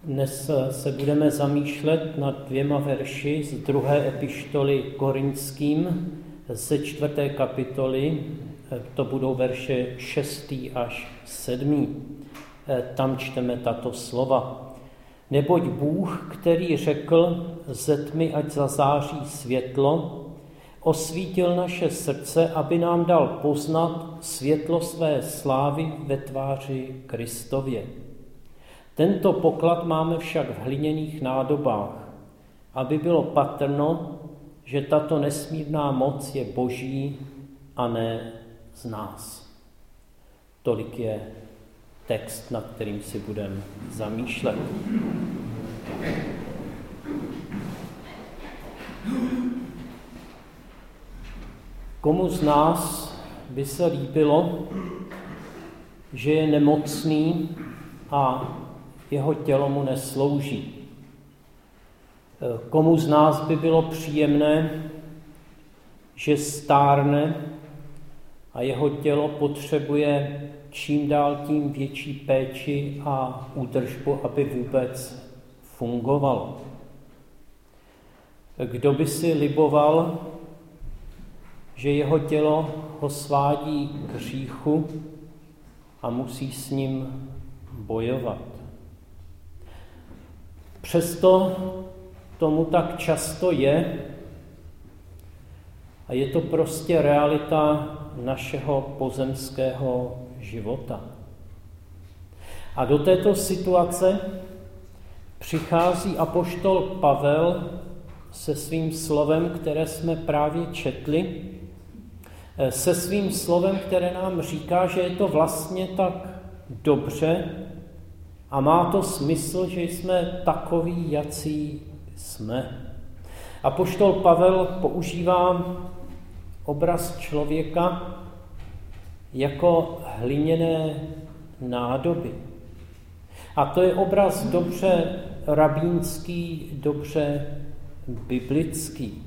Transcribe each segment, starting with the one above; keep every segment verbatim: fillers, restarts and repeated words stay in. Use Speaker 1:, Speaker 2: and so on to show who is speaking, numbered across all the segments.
Speaker 1: Dnes se budeme zamýšlet nad dvěma verši z druhé epištoly Korinským ze čtvrté kapitoly. To budou verše šestý až sedmý. Tam čteme tato slova. Neboť Bůh, který řekl, ze tmy ať zazáří světlo, osvítil naše srdce, aby nám dal poznat světlo své slávy ve tváři Kristově. Tento poklad máme však v hliněných nádobách, aby bylo patrno, že tato nesmírná moc je Boží a ne z nás. Tolik je text, nad kterým si budeme zamýšlet. Komu z nás by se líbilo, že je nemocný a jeho tělo mu neslouží? Komu z nás by bylo příjemné, že stárne a jeho tělo potřebuje čím dál tím větší péči a údržbu, aby vůbec fungovalo? Kdo by si liboval, že jeho tělo ho svádí k hříchu a musí s ním bojovat? Přesto tomu tak často je a je to prostě realita našeho pozemského života. A do této situace přichází apoštol Pavel se svým slovem, které jsme právě četli, se svým slovem, které nám říká, že je to vlastně tak dobře a má to smysl, že jsme takoví, jací jsme. Apoštol Pavel používá obraz člověka jako hliněné nádoby. A to je obraz dobře rabínský, dobře biblický.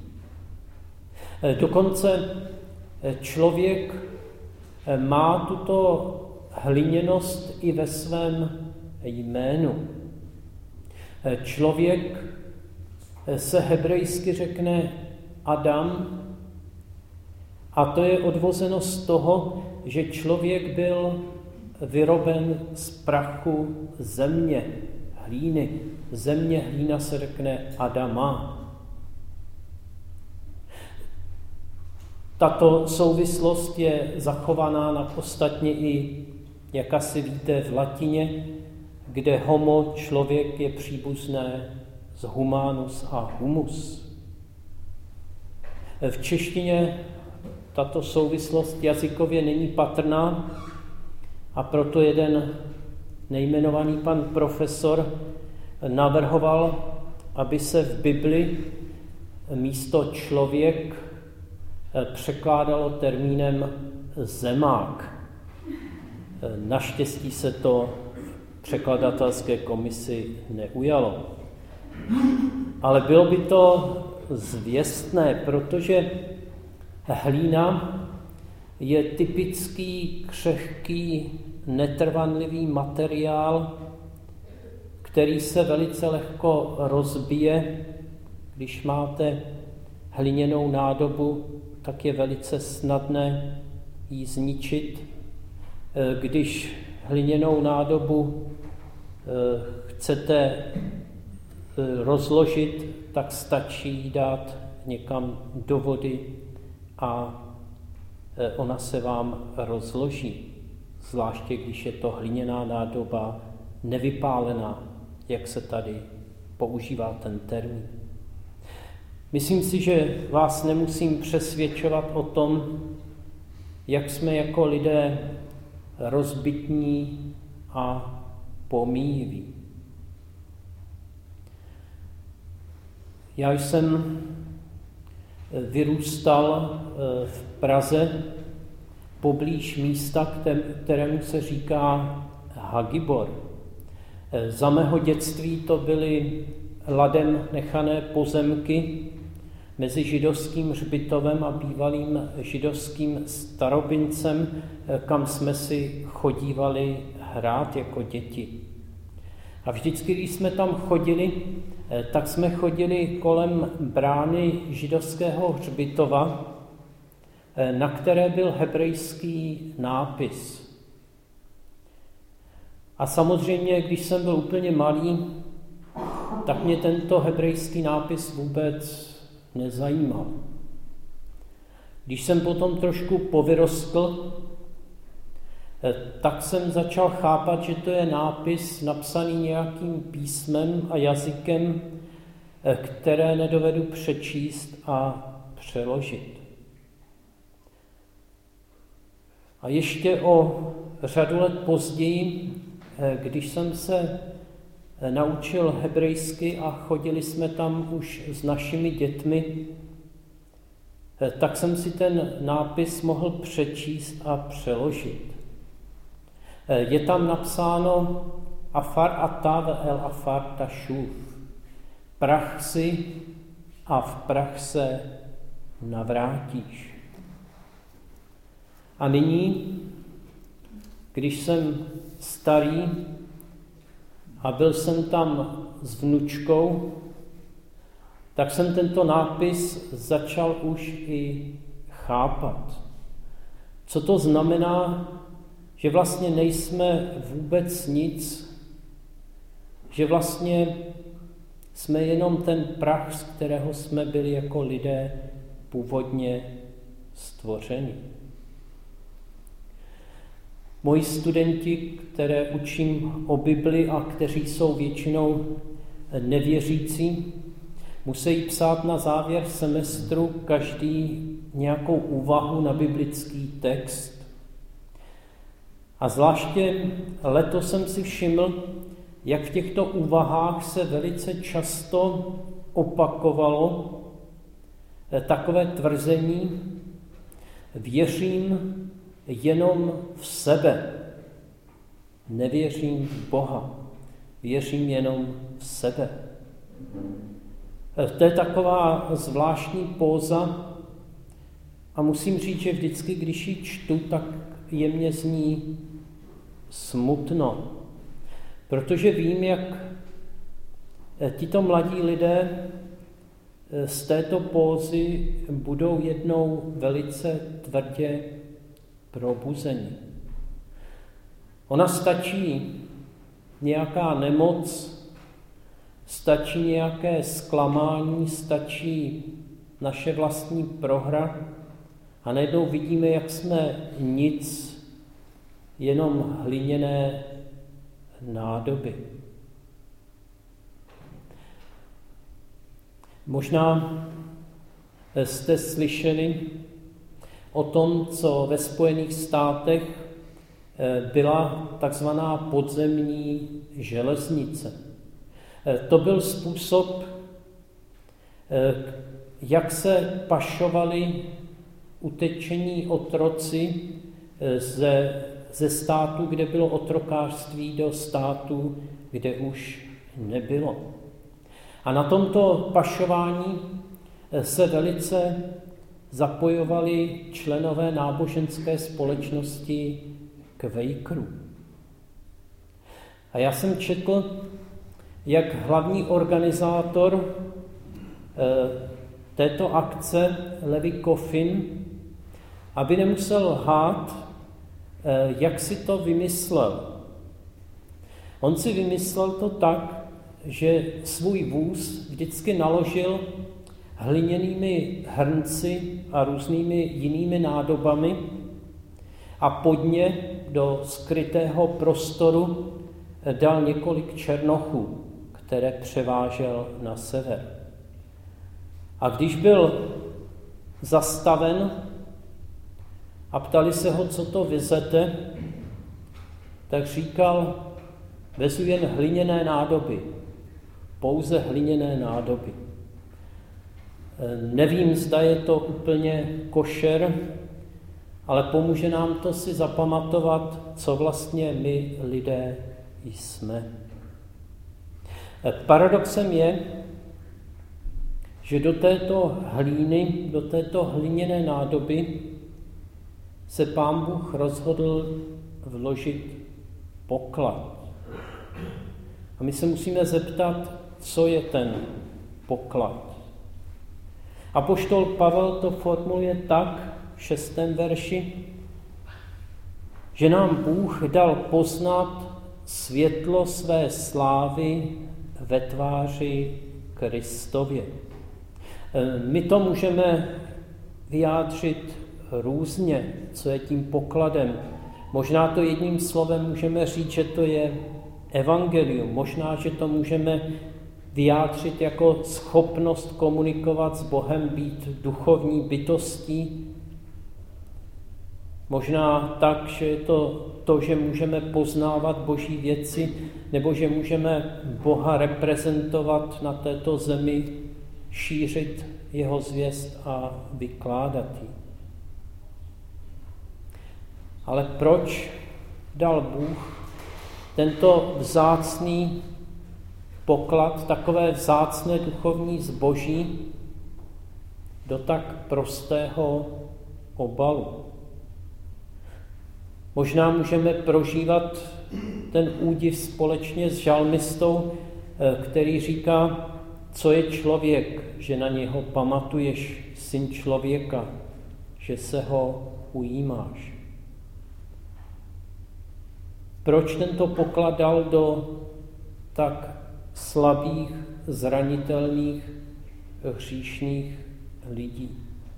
Speaker 1: Dokonce člověk má tuto hliněnost i ve svém jménu. Člověk se hebrejsky řekne Adam a to je odvozeno z toho, že člověk byl vyroben z prachu země, hlíny. Země, hlína se řekne Adama. Tato souvislost je zachovaná na ostatně i, jak asi víte, v latině, kde homo, člověk, je příbuzné z humanus a humus. V češtině tato souvislost jazykově není patrná a proto jeden nejmenovaný pan profesor navrhoval, aby se v Bibli místo člověk překládalo termínem zemák. Naštěstí se to v překladatelské komisi neujalo. Ale bylo by to zvěstné, protože hlína je typický, křehký, netrvanlivý materiál, který se velice lehko rozbije. Když máte hliněnou nádobu, tak je velice snadné ji zničit. Když hliněnou nádobu chcete rozložit, tak stačí ji dát někam do vody a ona se vám rozloží. Zvláště když je to hliněná nádoba nevypálená, jak se tady používá ten termín. Myslím si, že vás nemusím přesvědčovat o tom, jak jsme jako lidé rozbitní a pomíjiví. Já jsem vyrůstal v Praze poblíž místa, kterému se říká Hagibor. Za mého dětství to byly ladem nechané pozemky mezi židovským hřbitovem a bývalým židovským starobincem, kam jsme si chodívali hrát jako děti. A vždycky, když jsme tam chodili, tak jsme chodili kolem brány židovského hřbitova, na které byl hebrejský nápis. A samozřejmě, když jsem byl úplně malý, tak mě tento hebrejský nápis vůbec nezajímal. Když jsem potom trošku povyrostl, tak jsem začal chápat, že to je nápis napsaný nějakým písmem a jazykem, které nedovedu přečíst a přeložit. A ještě o řadu let později, když jsem se naučil hebrejsky a chodili jsme tam už s našimi dětmi, tak jsem si ten nápis mohl přečíst a přeložit. Je tam napsáno Afar ata el afar tashuv. Prach si a v prach se navrátíš. A nyní, když jsem starý a byl jsem tam s vnučkou, tak jsem tento nápis začal už i chápat. Co to znamená, že vlastně nejsme vůbec nic, že vlastně jsme jenom ten prach, z kterého jsme byli jako lidé původně stvořeni. Moji studenti, které učím o Bibli a kteří jsou většinou nevěřící, musí psát na závěr semestru každý nějakou úvahu na biblický text. A zvláště letos jsem si všiml, jak v těchto úvahách se velice často opakovalo takové tvrzení: věřím jenom v sebe, nevěřím v Boha, věřím jenom v sebe. To je taková zvláštní póza a musím říct, že vždycky, když ji čtu, tak je mně z ní smutno, protože vím, jak tito mladí lidé z této pózy budou jednou velice tvrdě probuzeni. Ona stačí nějaká nemoc, stačí nějaké zklamání, stačí naše vlastní prohra a najednou vidíme, jak jsme nic, jenom hliněné nádoby. Možná jste slyšeli o tom, co ve Spojených státech byla takzvaná podzemní železnice. To byl způsob, jak se pašovali utečení otroci ze, ze státu, kde bylo otrokářství, do státu, kde už nebylo. A na tomto pašování se velice zapojovali členové náboženské společnosti Quakerů. A já jsem četl, jak hlavní organizátor této akce, Levi Coffin, aby nemusel lhát, jak si to vymyslel. On si vymyslel to tak, že svůj vůz vždycky naložil hliněnými hrnci a různými jinými nádobami a pod ně do skrytého prostoru dal několik černochů, které převážel na sever. A když byl zastaven a ptali se ho, co to vezete, tak říkal: vezu jen hliněné nádoby, pouze hliněné nádoby. Nevím, zda je to úplně košer, ale pomůže nám to si zapamatovat, co vlastně my lidé jsme. Paradoxem je, že do této hlíny, do této hliněné nádoby se Pán Bůh rozhodl vložit poklad. A my se musíme zeptat, co je ten poklad. Apoštol Pavel to formuluje tak v šestém verši, že nám Bůh dal poznat světlo své slávy ve tváři Kristově. My to můžeme vyjádřit různě, co je tím pokladem. Možná to jedním slovem můžeme říct, že to je evangelium. Možná, že to můžeme vyjádřit jako schopnost komunikovat s Bohem, být duchovní bytostí. Možná tak, že je to to, že můžeme poznávat Boží věci, nebo že můžeme Boha reprezentovat na této zemi, šířit jeho zvěst a vykládat ji. Ale proč dal Bůh tento vzácný poklad, takové vzácné duchovní zboží do tak prostého obalu? Možná můžeme prožívat ten údiv společně s žalmistou, který říká, co je člověk, že na něho pamatuješ, syn člověka, že se ho ujímáš. Proč tento poklad dal do tak slabých, zranitelných, hříšných lidí?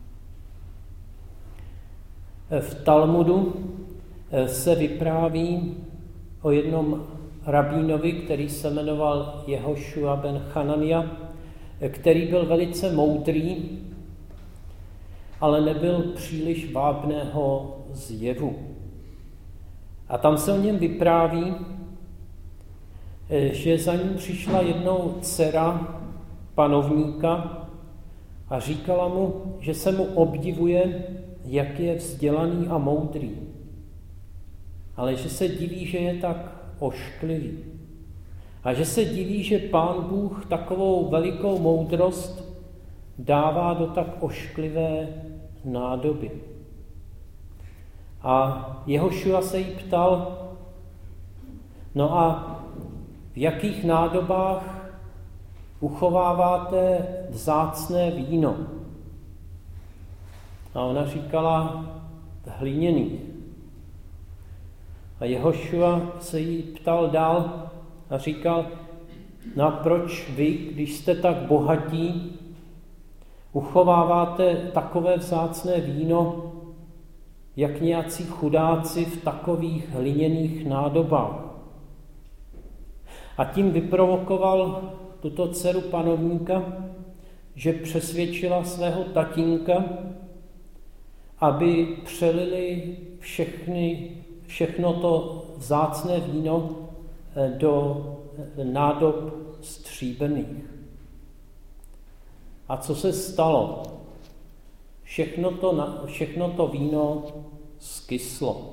Speaker 1: V Talmudu se vypráví o jednom rabínovi, který se jmenoval Jehošua ben Chanania, který byl velice moudrý, ale nebyl příliš vábného zjevu. A tam se o něm vypráví, že za ním přišla jednou dcera panovníka a říkala mu, že se mu obdivuje, jak je vzdělaný a moudrý, ale že se diví, že je tak ošklivý. A že se diví, že Pán Bůh takovou velikou moudrost dává do tak ošklivé nádoby. A Jehošua se jí ptal, no a v jakých nádobách uchováváte vzácné víno? A ona říkala, hliněný. A Jehošua se jí ptal dál a říkal, no a proč vy, když jste tak bohatí, uchováváte takové vzácné víno, jak nějací chudáci v takových hliněných nádobách? A tím vyprovokoval tuto dceru panovníka, že přesvědčila svého tatínka, aby přelili všechny, všechno to vzácné víno do nádob stříbrných. A co se stalo? Všechno to, všechno to víno skyslo.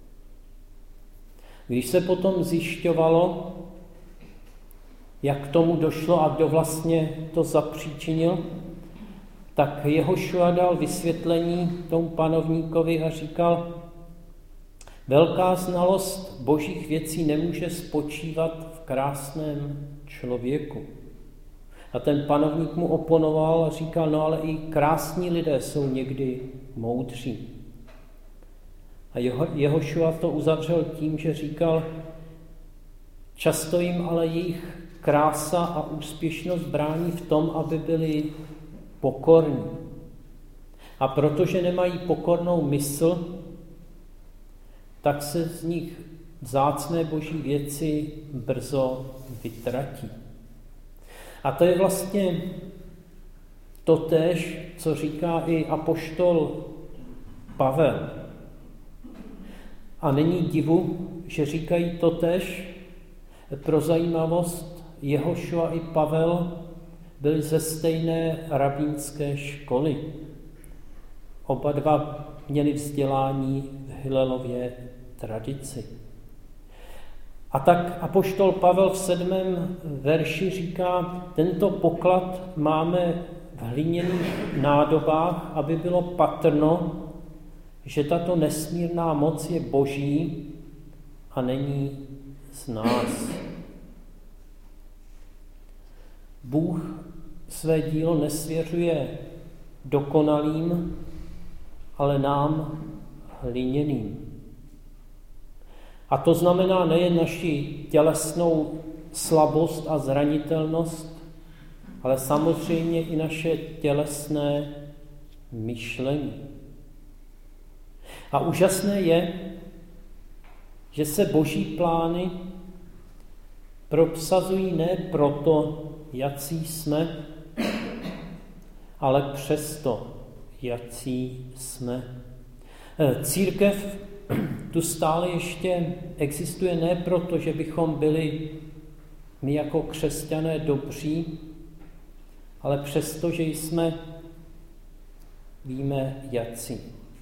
Speaker 1: Když se potom zjišťovalo, jak k tomu došlo a kdo vlastně to zapříčinil, tak Jehošua dal vysvětlení tomu panovníkovi a říkal, velká znalost božích věcí nemůže spočívat v krásném člověku. A ten panovník mu oponoval a říkal, no ale i krásní lidé jsou někdy moudří. A Jeho, Jehošua to uzavřel tím, že říkal, často jim ale jejich krása a úspěšnost brání v tom, aby byli pokorní. A protože nemají pokornou mysl, tak se z nich vzácné boží věci brzo vytratí. A to je vlastně totéž, co říká i apoštol Pavel. A není divu, že říkají totéž. Pro zajímavost, Jehošua i Pavel byli ze stejné rabínské školy. Oba dva měli vzdělání v Hilelově tradici. A tak apoštol Pavel v sedmém verši říká, tento poklad máme v hliněných nádobách, aby bylo patrno, že tato nesmírná moc je boží a není z nás. Bůh své dílo nesvěřuje dokonalým, ale nám hliněným. A to znamená nejen naši tělesnou slabost a zranitelnost, ale samozřejmě i naše tělesné myšlení. A úžasné je, že se Boží plány prosazují ne proto, jací jsme, ale přesto, jací jsme. Církev tu stále ještě existuje ne proto, že bychom byli my jako křesťané dobří, ale přesto, že jsme, víme, jací.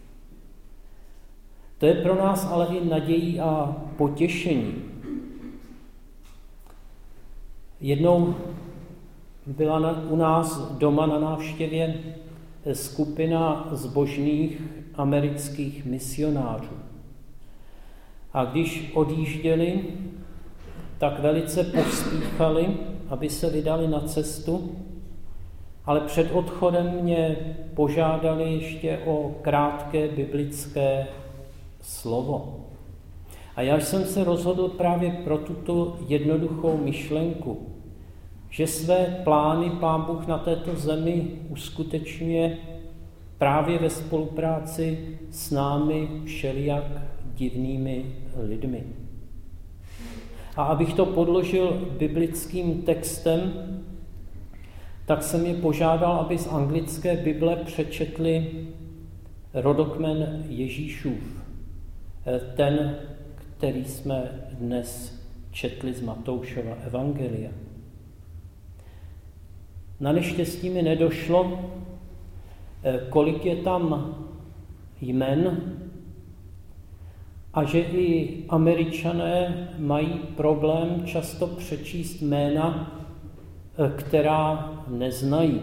Speaker 1: To je pro nás ale i nadějí a potěšení. Jednou byla na, u nás doma na návštěvě skupina zbožných amerických misionářů. A když odjížděli, tak velice pospíchali, aby se vydali na cestu, ale před odchodem mě požádali ještě o krátké biblické slovo. A já jsem se rozhodl právě pro tuto jednoduchou myšlenku, že své plány Pán Bůh na této zemi uskutečňuje právě ve spolupráci s námi všelijak divnými lidmi. A abych to podložil biblickým textem, tak jsem je požádal, aby z anglické Bible přečetli rodokmen Ježíšův, ten, který jsme dnes četli z Matoušova evangelia. Na neštěstí mi nedošlo, kolik je tam jmen a že i Američané mají problém často přečíst jména, která neznají.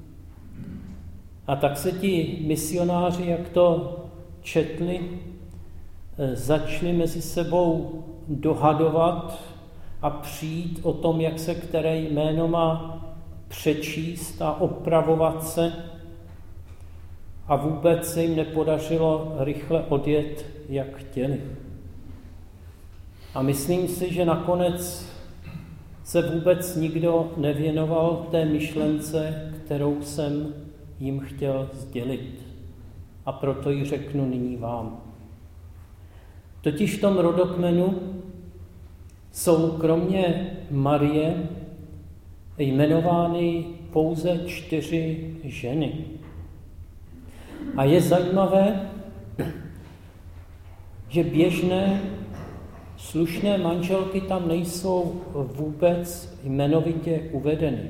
Speaker 1: A tak se ti misionáři, jak to četli, začali mezi sebou dohadovat a přijít o tom, jak se které jméno má přečíst a opravovat se. A vůbec se jim nepodařilo rychle odjet, jak chtěli. A myslím si, že nakonec se vůbec nikdo nevěnoval té myšlence, kterou jsem jim chtěl sdělit. A proto ji řeknu nyní vám. Totiž v tom rodokmenu jsou kromě Marie jmenovány pouze čtyři ženy. A je zajímavé, že běžné slušné manželky tam nejsou vůbec jmenovitě uvedeny.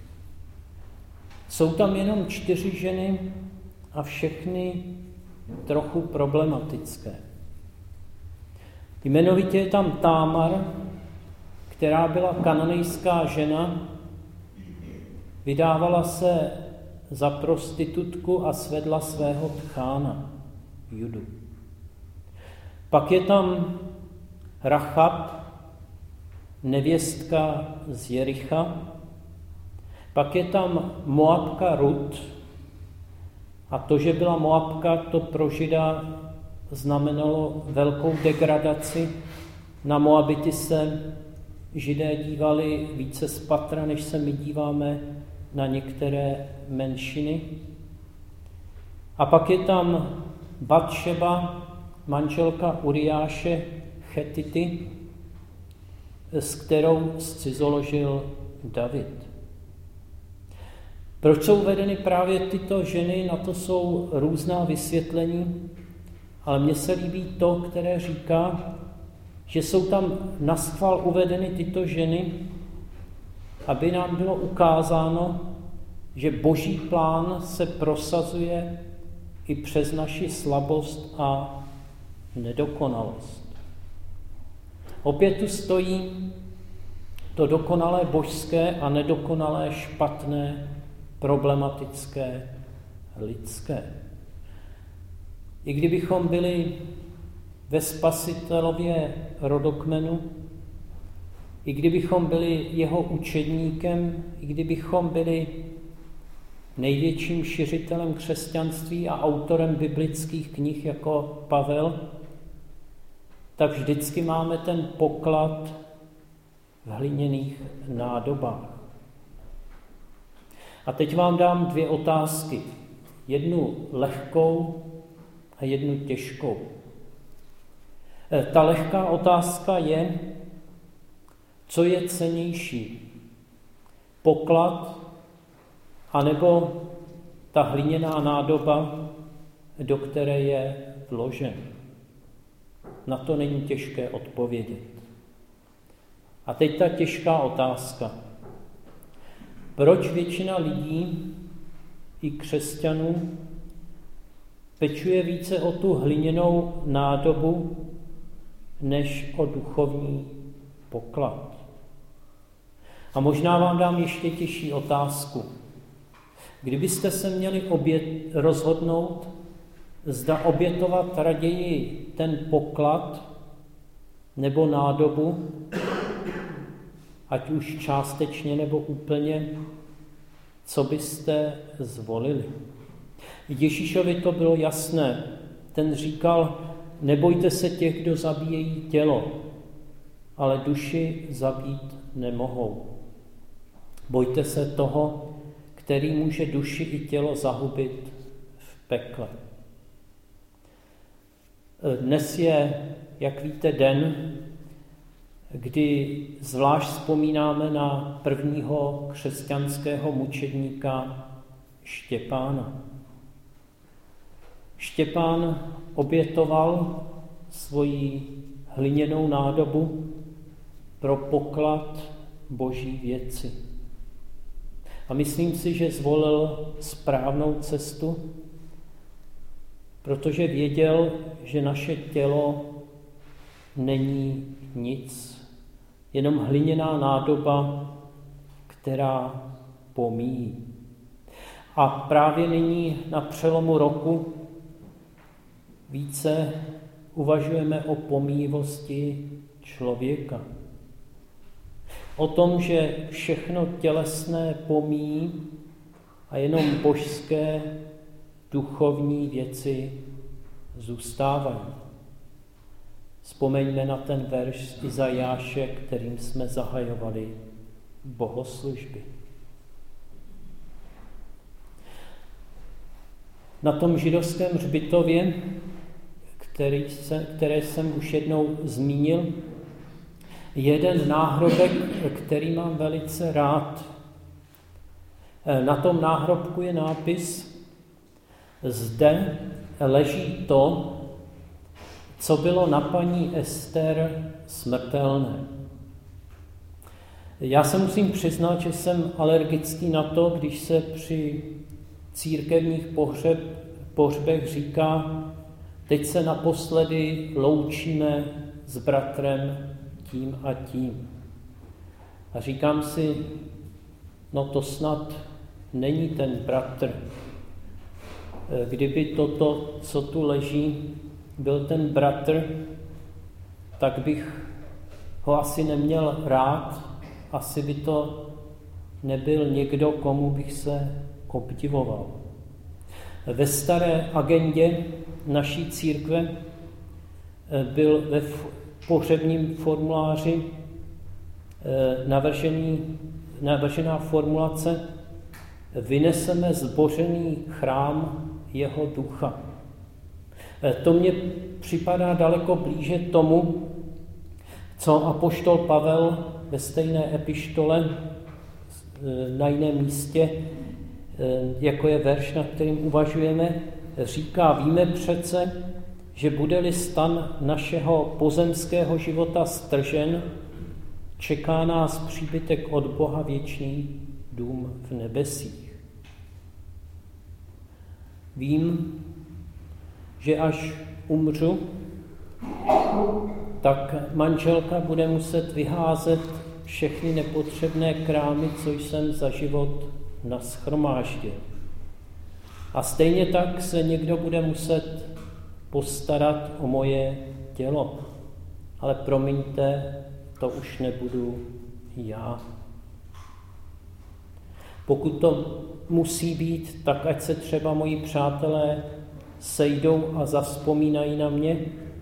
Speaker 1: Jsou tam jenom čtyři ženy a všechny trochu problematické. Jmenovitě je tam Támar, která byla kananejská žena, vydávala se za prostitutku a svedla svého tchána, Judu. Pak je tam Rachab, nevěstka z Jericha. Pak je tam Moabka Rut. A to, že byla Moabka, to pro Žida znamenalo velkou degradaci. Na Moabity se Židé dívali více spatra, než se my díváme na některé menšiny. A pak je tam Batšeba, manželka Uriáše Chetity, s kterou zcizoložil David. Proč jsou uvedeny právě tyto ženy, na to jsou různá vysvětlení, ale mně se líbí to, které říká, že jsou tam naschvál uvedeny tyto ženy, aby nám bylo ukázáno, že Boží plán se prosazuje i přes naši slabost a nedokonalost. Opět tu stojí to dokonalé božské a nedokonalé špatné, problematické, lidské. I kdybychom byli ve Spasitelově rodokmenu, I kdybychom byli jeho učedníkem, i kdybychom byli největším šiřitelem křesťanství a autorem biblických knih jako Pavel, tak vždycky máme ten poklad v hliněných nádobách. A teď vám dám dvě otázky. Jednu lehkou a jednu těžkou. Ta lehká otázka je, co je cennější? Poklad anebo ta hliněná nádoba, do které je vložen? Na to není těžké odpovědět. A teď ta těžká otázka. Proč většina lidí, i křesťanů, pečuje více o tu hliněnou nádobu, než o duchovní poklad? A možná vám dám ještě těžší otázku. Kdybyste se měli obět, rozhodnout, zda obětovat raději ten poklad nebo nádobu, ať už částečně nebo úplně, co byste zvolili? Ježíšovi to bylo jasné. Ten říkal, nebojte se těch, kdo zabíjejí tělo, ale duši zabít nemohou. Bojte se toho, který může duši i tělo zahubit v pekle. Dnes je, jak víte, den, kdy zvlášť vzpomínáme na prvního křesťanského mučedníka Štěpána. Štěpán obětoval svoji hliněnou nádobu pro poklad Boží věci. A myslím si, že zvolil správnou cestu, protože věděl, že naše tělo není nic, jenom hliněná nádoba, která pomíjí. A právě nyní na přelomu roku více uvažujeme o pomíjivosti člověka. O tom, že všechno tělesné pomíjí a jenom božské duchovní věci zůstávají. Vzpomeňme na ten verš z Izajáše, kterým jsme zahajovali bohoslužby. Na tom židovském hřbitově, který se, které jsem už jednou zmínil, jeden náhrobek, který mám velice rád. Na tom náhrobku je nápis: zde leží to, co bylo na paní Ester smrtelné. Já se musím přiznat, že jsem alergický na to, když se při církevních pohřeb, pohřbech říká, teď se naposledy loučíme s bratrem tím a tím. A říkám si, no to snad není ten bratr. Kdyby toto, co tu leží, byl ten bratr, tak bych ho asi neměl rád, asi by to nebyl někdo, komu bych se obdivoval. Ve staré agendě naší církve byl ve pohřebním formuláři navržený, navržená formulace: vyneseme zbořený chrám jeho ducha. To mně připadá daleko blíže tomu, co apoštol Pavel ve stejné epištole na jiném místě, jako je verš, nad kterým uvažujeme, říká: víme přece, že bude-li stan našeho pozemského života stržen, čeká nás příbytek od Boha, věčný dům v nebesích. Vím, že až umřu, tak manželka bude muset vyházet všechny nepotřebné krámy, co jsem za život nashromáždil. A stejně tak se někdo bude muset postarat o moje tělo. Ale promiňte, to už nebudu já. Pokud to musí být, tak ať se třeba moji přátelé sejdou a zavzpomínají na mě,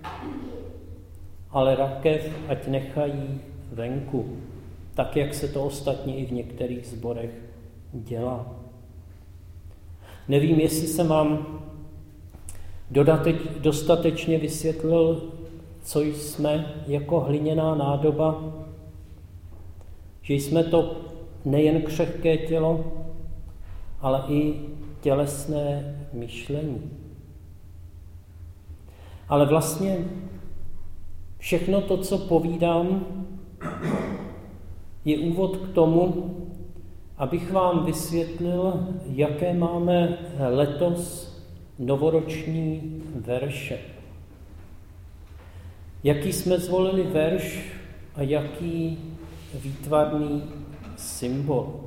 Speaker 1: ale rakev ať nechají venku, tak jak se to ostatně i v některých sborech dělá. Nevím, jestli jsem vám dodateč, dostatečně vysvětlil, co jsme jako hliněná nádoba, že jsme to nejen křehké tělo, ale i tělesné myšlení. Ale vlastně všechno to, co povídám, je úvod k tomu, abych vám vysvětlil, jaké máme letos novoroční verše. Jaký jsme zvolili verš a jaký výtvarný symbol.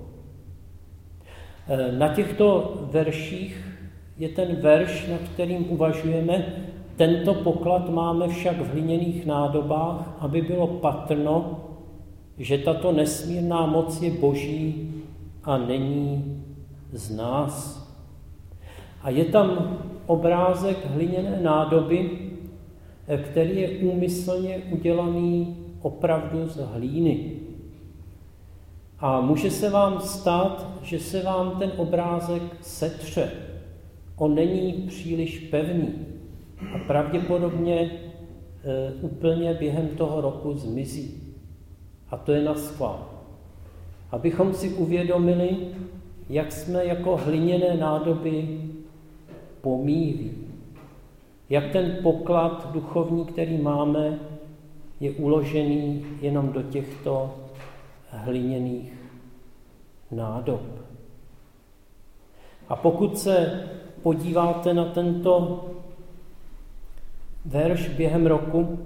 Speaker 1: Na těchto verších je ten verš, nad kterým uvažujeme. Tento poklad máme však v hliněných nádobách, aby bylo patrno, že tato nesmírná moc je boží a není z nás. A je tam obrázek hliněné nádoby, který je úmyslně udělaný opravdu z hlíny. A může se vám stát, že se vám ten obrázek setře. On není příliš pevný a pravděpodobně e, úplně během toho roku zmizí. A to je naschvál. Abychom si uvědomili, jak jsme jako hliněné nádoby pomíjí. Jak ten poklad duchovní, který máme, je uložený jenom do těchto hliněných nádob. A pokud se podíváte na tento verš během roku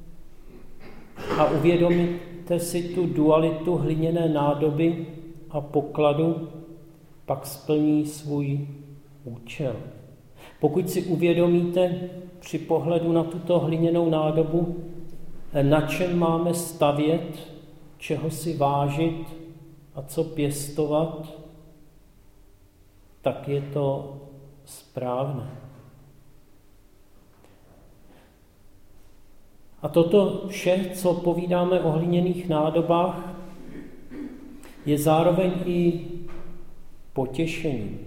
Speaker 1: a uvědomíte si tu dualitu hliněné nádoby a pokladu, pak splní svůj účel. Pokud si uvědomíte při pohledu na tuto hliněnou nádobu, na čem máme stavět, čeho si vážit a co pěstovat, tak je to správné. A toto vše, co povídáme o hliněných nádobách, je zároveň i potěšením.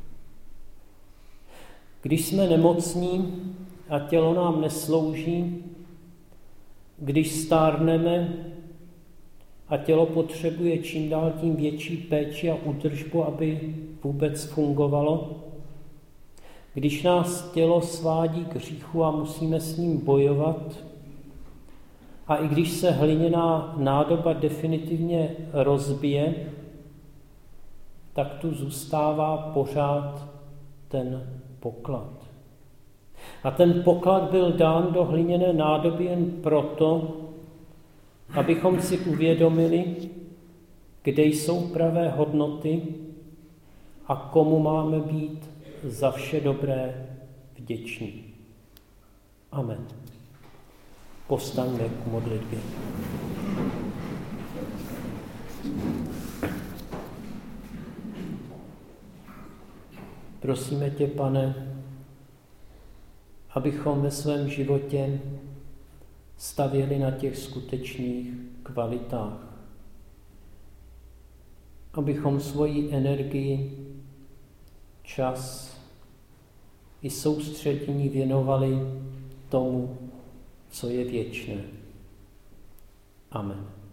Speaker 1: Když jsme nemocní a tělo nám neslouží, když stárneme a tělo potřebuje čím dál tím větší péči a údržbu, aby vůbec fungovalo, když nás tělo svádí k hříchu a musíme s ním bojovat, a i když se hliněná nádoba definitivně rozbije, tak tu zůstává pořád ten poklad. A ten poklad byl dán do hliněné nádoby jen proto, abychom si uvědomili, kde jsou pravé hodnoty a komu máme být za vše dobré vděční. Amen. Povstaňme k modlitbě. Prosíme tě, Pane, abychom ve svém životě stavěli na těch skutečných kvalitách. Abychom svoji energii, čas i soustředění věnovali tomu, co je věčné. Amen.